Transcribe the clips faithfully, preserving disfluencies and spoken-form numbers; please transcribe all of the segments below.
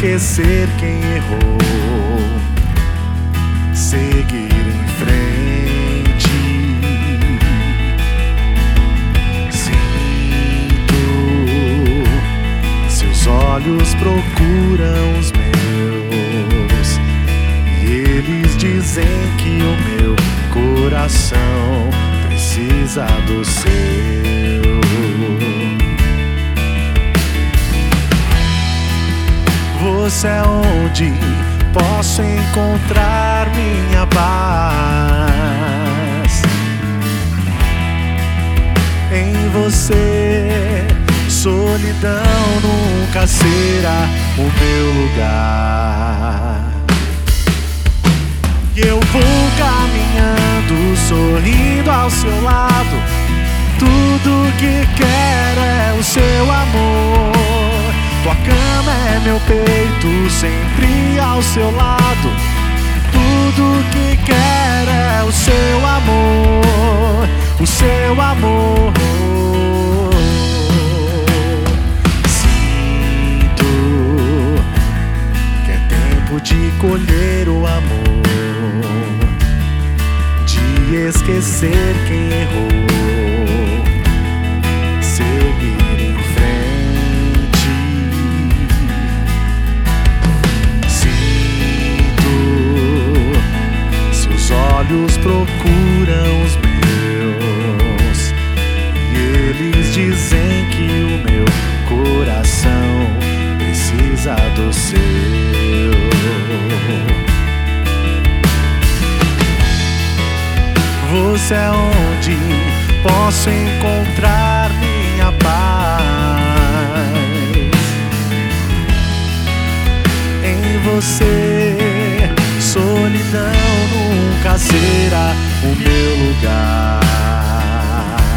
esquecer quem errou, seguir em frente. Sinto, seus olhos procuram os meus, e eles dizem que o meu coração precisa do seu. Você é onde posso encontrar minha paz. Em você, solidão nunca será o meu lugar. E eu vou caminhando, sorrindo ao seu lado. Tudo que quero é o seu amor. Tua cama é meu peito, sempre ao seu lado. Tudo que quero é o seu amor, o seu amor. Sinto que é tempo de colher o amor, de esquecer quem errou, seguir em frente. Sinto, seus olhos procuram os meus, e eles dizem que o meu coração precisa do seu. Você é onde posso encontrar minha paz. Em você, solidão nunca será o meu lugar,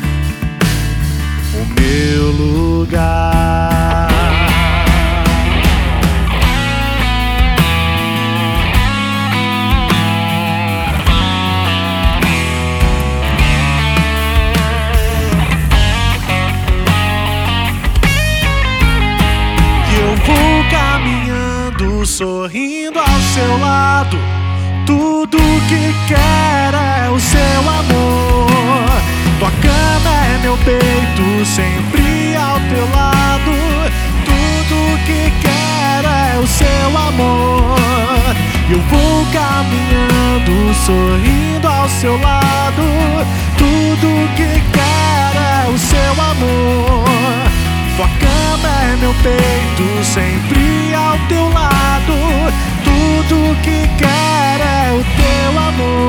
o meu lugar. Vou caminhando, sorrindo ao seu lado. Tudo que quero é o seu amor. Tua cama é meu peito, sempre ao teu lado. Tudo que quero é o seu amor. Eu vou caminhando, sorrindo ao seu lado. Tudo que quero é o seu amor. Tua cama é meu peito, sempre ao teu lado. Tudo que quero é o teu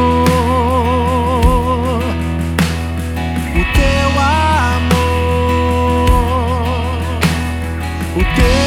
amor, o teu amor, o teu